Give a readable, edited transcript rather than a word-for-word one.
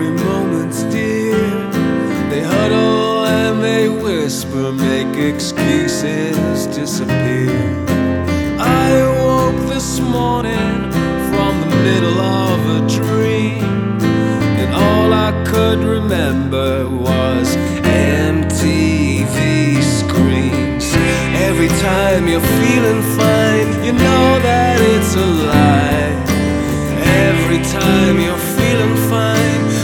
every moment's dear. They huddle and they whisper, make excuses disappear. I woke this morning from the middle of a dream, and all I could remember was MTV screens. Every time you're feeling fine, you know that it's a lie. Every time you're feeling fine,